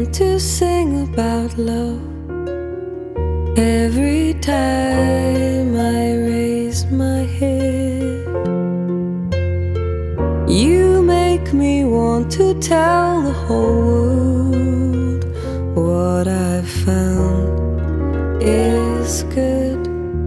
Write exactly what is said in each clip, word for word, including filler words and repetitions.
want to sing about love. Every time I raise my head, you make me want to tell the whole world what I've found is good.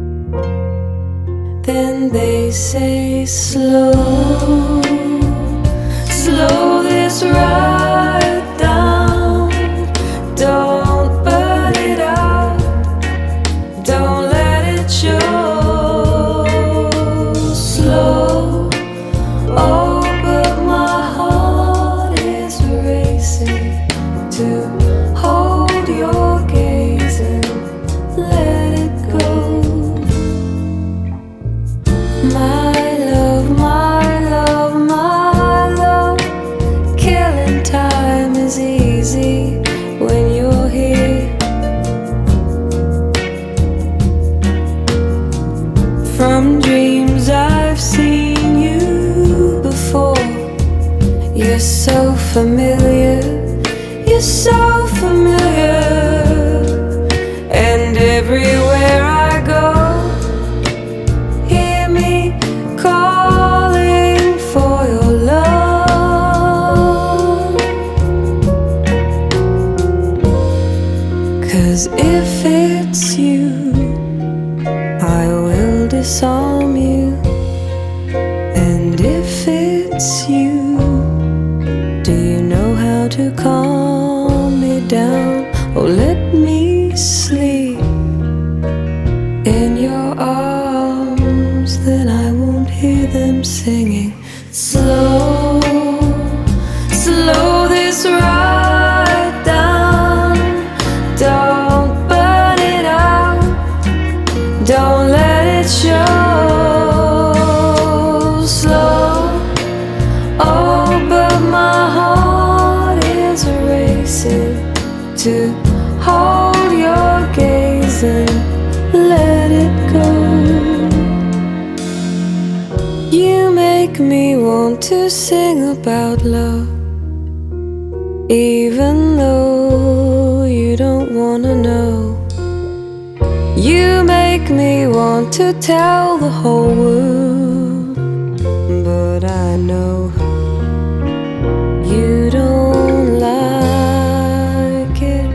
Then they say, slow, slow this right down. Don't burn it out, don't let it show. Slow, oh, but my heart is racing to hold your gaze and let it go. My love, my love, my love, killing time is easy when you're here. From dreams I've seen you before. You're so familiar, you're so familiar. And everywhere I go, hear me calling for your love. 'Cause if it's you, I will disarm you. And if it's you, do you know how to calm me down? Or let me sleep in your arms, then I won't hear them singing. Slow, slow this right down. Don't burn it out, don't let it show. Slow, oh, but my heart is racing to hold your gaze and let it go. You make me want to sing about love, even though you don't wanna know. You make me want to tell the whole world, but I know you don't like it.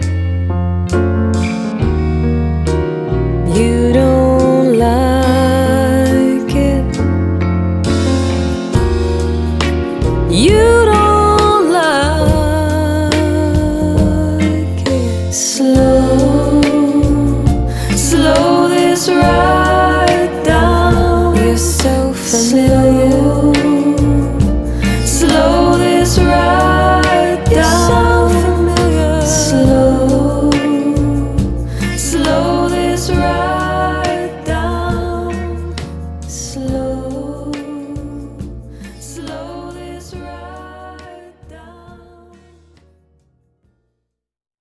You don't like it. You don't like it. Slow, slow this right down. You're so familiar. Slow this right down. You're so familiar. Slow, slow this right down. Slow.